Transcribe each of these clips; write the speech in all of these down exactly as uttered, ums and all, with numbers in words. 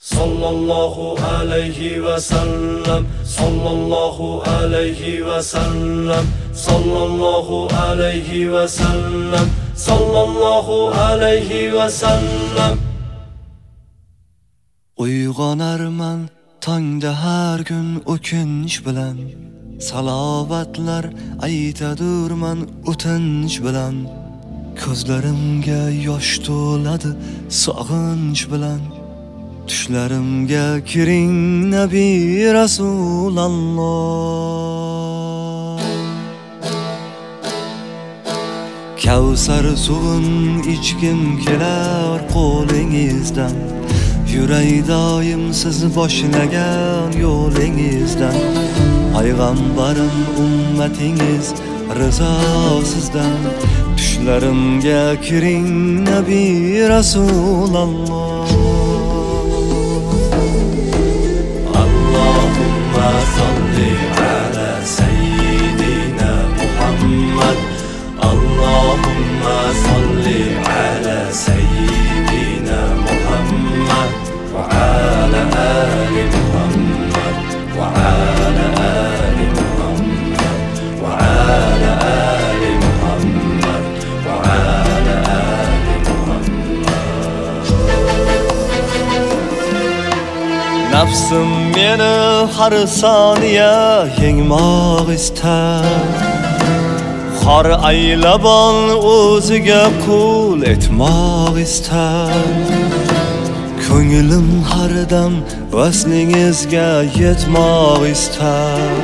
sallallahu alayhi va sallam, sallallahu alayhi va sallam, sallallahu alayhi va sallam, sallallahu alayhi va sallam. Uyg'onarman tongda har kun o'kinch bilan, salovatlar aytadurman o'tinch bilan. Ko'zlarimga yosh to'ladi sog'inch bilan, tushlarimga kiring Nabiy Rasululloh. Kavsar suvin ichgim kelar qo'lingizdan, yuray doim siz boshlagan yo'lingizdan. Payg'ambarim ummatingiz rizo sizdan, tushlarimga kiring Nabiy Rasululloh. Allahumma salli ala sayyidina Muhammad, Allahumma salli ala sayyidina Muhammad wa ala ali Muhammad wa ala ali Muhammad wa ala ali Muhammad wa ala ali Muhammad. Nafsim meni har soniya yengmoq istar, har aylabon o'ziga qul etmoq istar. Ko'nglim har dam vaslingizga yetmoq istar.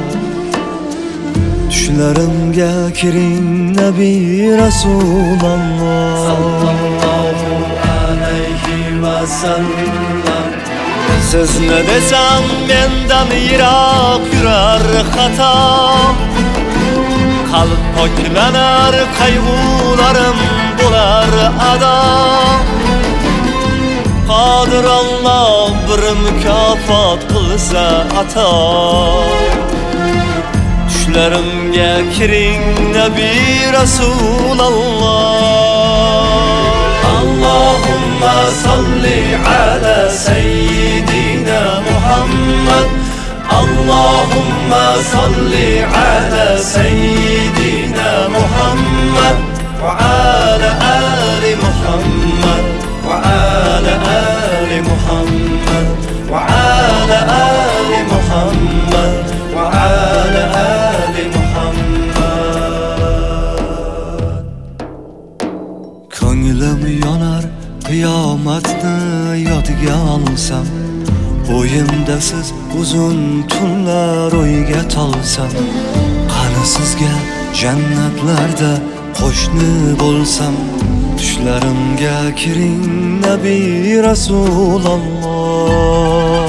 Tushlarimga kiring Nabiy Rasululloh, sallallahu alayhi va sallam. Sizni desam mendan yiroq yurar xato, qalb poklanar qayg'ularim bo'lar ado. Qodir Alloh bir mukofot qilsa ato. Tushlarimga kiring Nabiy Rasululloh. Allahumma salli ala sayyidina Muhammad, Allahumma salli ala sayyidina Muhammad wa ala ali Muhammad wa ala ali Muhammad wa ala ali Muhammad wa ala ali Muhammad. Ko'nglim yonar qiyomatni yodga olsam, o'yimda siz uzun tunlar o'yga tolsam. Qani sizga jannatlarda qo'shni bo'lsam, tushlarimga kiring Nabiy Rasululloh.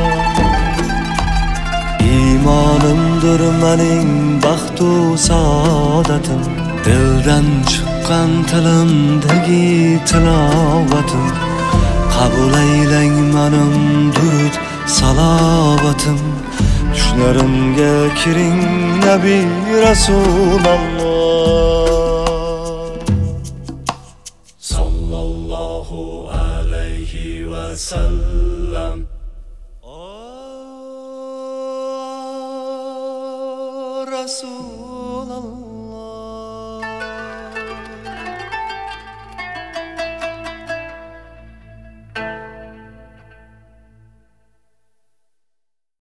Iymonimdir mening baxtu saodatim, dildan chiqqan tilimdagi tilovatim. Qabul aylang menim durud salovatim, tushlarimga kiring Nabiy Rasululloh. Sallallahu alayhi va sallam. O Rasul